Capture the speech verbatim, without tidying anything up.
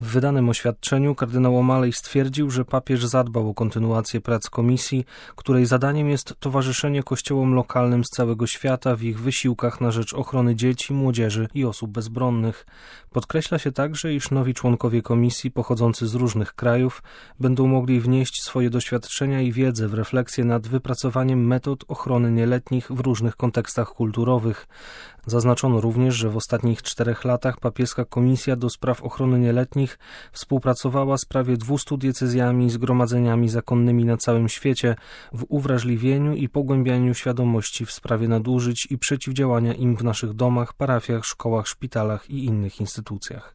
W wydanym oświadczeniu kardynał O'Malley stwierdził, że papież zadbał o kontynuację prac komisji, której zadaniem jest towarzyszenie kościołom lokalnym z całego świata w ich wysiłkach na rzecz ochrony dzieci, młodzieży i osób bezbronnych. Podkreśla się także, iż nowi członkowie komisji pochodzący z różnych krajów będą mogli wnieść swoje doświadczenia i wiedzę w refleksję nad wypracowaniem metod ochrony nieletnich w różnych kontekstach kulturowych. Zaznaczono również, że w ostatnich czterech latach papieska Komisja do Spraw Ochrony Nieletnich współpracowała z prawie dwustu diecezjami i zgromadzeniami zakonnymi na całym świecie w uwrażliwieniu i pogłębianiu świadomości w sprawie nadużyć i przeciwdziałania im w naszych domach, parafiach, szkołach, szpitalach i innych instytucjach.